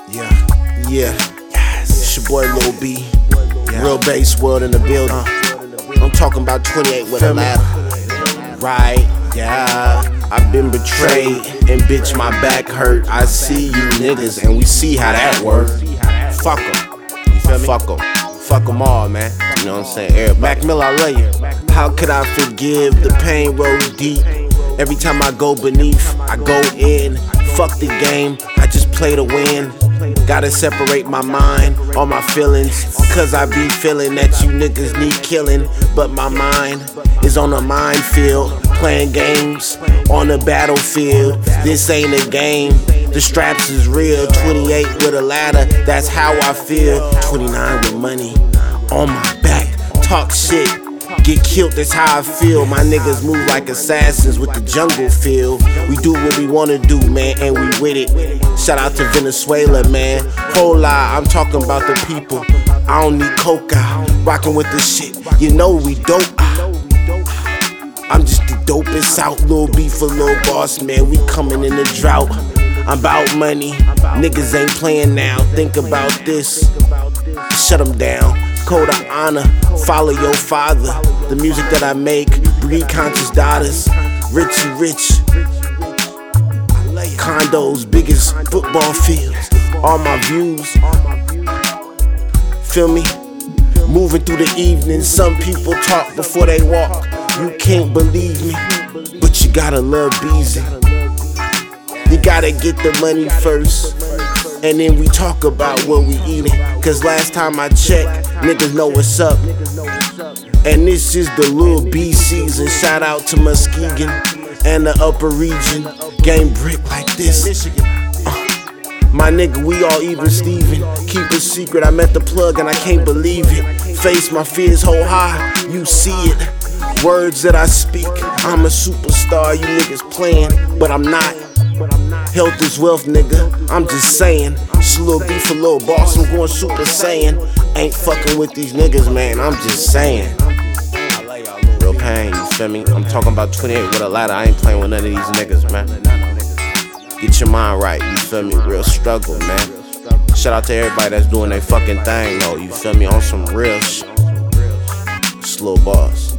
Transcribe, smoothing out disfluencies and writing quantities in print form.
Yeah, it's your boy Lil B. Real bass world in the building. I'm talking about 28 with a ladder. Right, yeah. I've been betrayed and bitch my back hurt. I see you niggas and we see how that work. Fuck em, you feel me? Fuck em all, man. You know what I'm saying? Everybody. Mac Miller, I love you. How could I forgive? The pain rolls deep. Every time I go beneath, I go in. Fuck the game, I just play to win. Gotta separate my mind, all my feelings, cause I be feeling that you niggas need killing. But my mind is on a minefield, playing games on the battlefield. This ain't a game, the straps is real. 28 with a ladder, that's how I feel. 29 with money on my back, talk shit, get killed, that's how I feel. My niggas move like assassins with the jungle feel. We do what we wanna do, man, and we with it. Shout out to Venezuela, man. Whole lot, I'm talking about the people. I don't need coca, rockin' with the shit. You know we dope. I'm just the dopest out, Lil B for Lil Boss, man. We coming in the drought. I'm about money, niggas ain't playing now. Think about this, shut them down. Code of honor, follow your father. The music that I make, breed conscious daughters. Richie rich, condos, biggest football fields. All my views, feel me? Moving through the evening, some people talk before they walk. You can't believe me, but you gotta love Beezy. You gotta get the money first, and then we talk about what we eating. Cause last time I checked, niggas know what's up. And this is the Lil B season. Shout out to Muskegon and the upper region. Game brick like this. My nigga, we all even Steven. Keep it secret, I met the plug and I can't believe it. Face my fears, hold high, you see it. Words that I speak, I'm a superstar. You niggas playing, but I'm not. Health is wealth, nigga, I'm just saying. It's a little beef for Lil Boss, I'm going Super Saiyan. Ain't fucking with these niggas, man, I'm just saying. Real pain, you feel me? I'm talking about 28 with a ladder, I ain't playing with none of these niggas, man. Get your mind right, you feel me? Real struggle, man. Shout out to everybody that's doing their fucking thing, though, you feel me? On some real shit. It's Lil Boss.